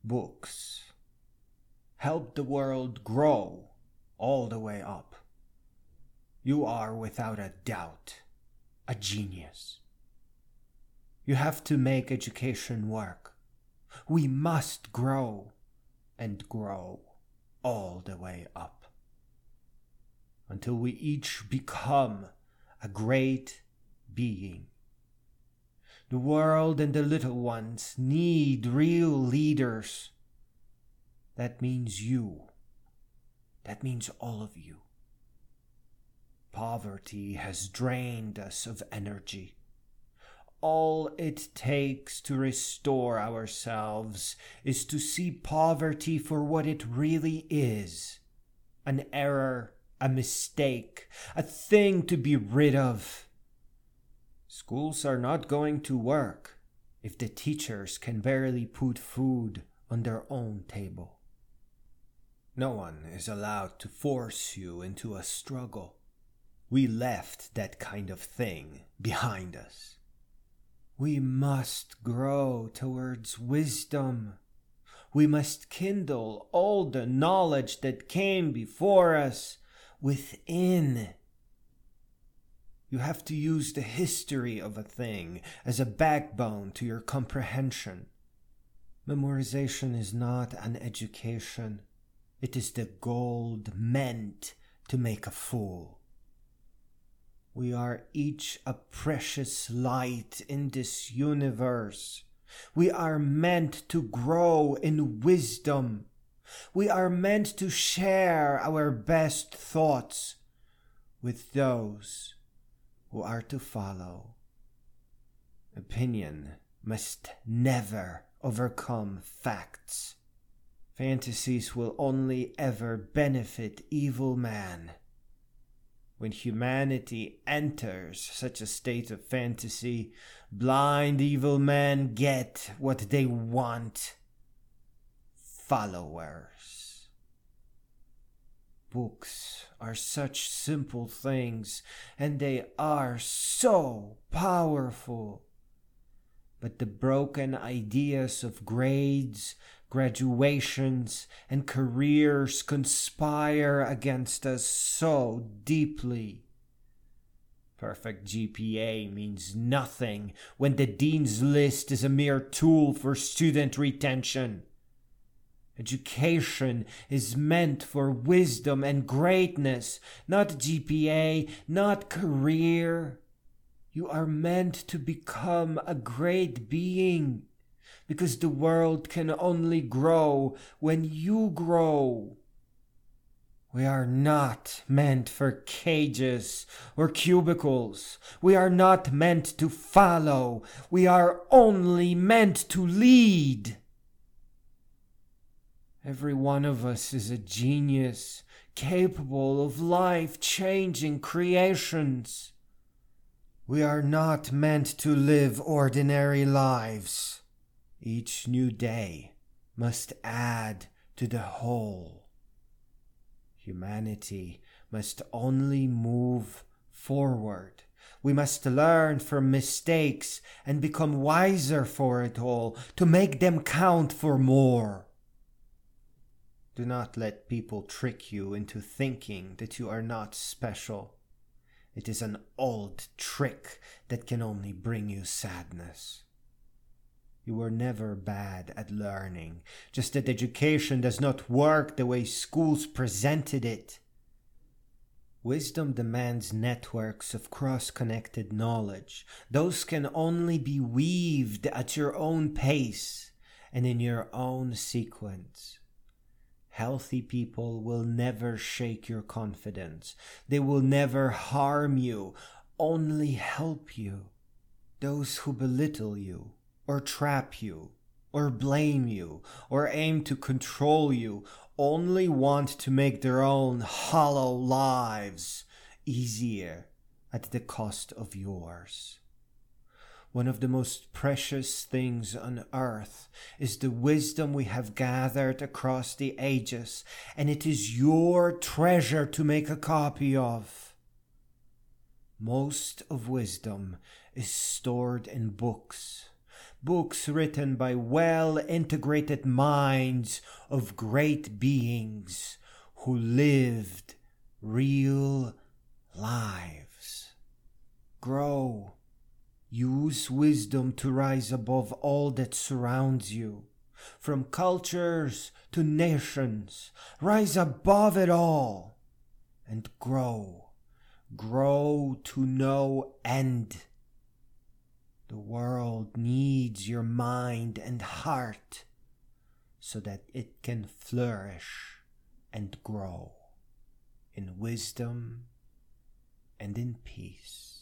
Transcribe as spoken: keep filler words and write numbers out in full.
Books help the world grow all the way up. You are without a doubt a genius. You have to make education work. We must grow and grow all the way up until we each become a great being. The world and the little ones need real leaders. That means you. That means all of you. Poverty has drained us of energy. All it takes to restore ourselves is to see poverty for what it really is. An error, a mistake, a thing to be rid of. Schools are not going to work if the teachers can barely put food on their own table. No one is allowed to force you into a struggle. We left that kind of thing behind us. We must grow towards wisdom. We must kindle all the knowledge that came before us within. You have to use the history of a thing as a backbone to your comprehension. Memorization is not an education. It is the gold meant to make a fool. We are each a precious light in this universe. We are meant to grow in wisdom. We are meant to share our best thoughts with those who are to follow. Opinion must never overcome facts. Fantasies will only ever benefit evil man. When humanity enters such a state of fantasy, blind evil men get what they want. Followers. Books are such simple things, and they are so powerful. But the broken ideas of grades, graduations, and careers conspire against us so deeply. Perfect G P A means nothing when the dean's list is a mere tool for student retention. Education is meant for wisdom and greatness, not G P A, not career. You are meant to become a great being, because the world can only grow when you grow. We are not meant for cages or cubicles. We are not meant to follow. We are only meant to lead. Every one of us is a genius, capable of life-changing creations. We are not meant to live ordinary lives. Each new day must add to the whole. Humanity must only move forward. We must learn from mistakes and become wiser for it all, to make them count for more. Do not let people trick you into thinking that you are not special. It is an old trick that can only bring you sadness. You were never bad at learning, just that education does not work the way schools presented it. Wisdom demands networks of cross-connected knowledge. Those can only be weaved at your own pace and in your own sequence. Healthy people will never shake your confidence. They will never harm you, only help you. Those who belittle you, or trap you, or blame you, or aim to control you, only want to make their own hollow lives easier at the cost of yours. One of the most precious things on earth is the wisdom we have gathered across the ages, and it is your treasure to make a copy of. Most of wisdom is stored in books, books written by well-integrated minds of great beings who lived real lives. Grow. Use wisdom to rise above all that surrounds you. From cultures to nations, rise above it all and grow. Grow to no end. The world needs your mind and heart so that it can flourish and grow in wisdom and in peace.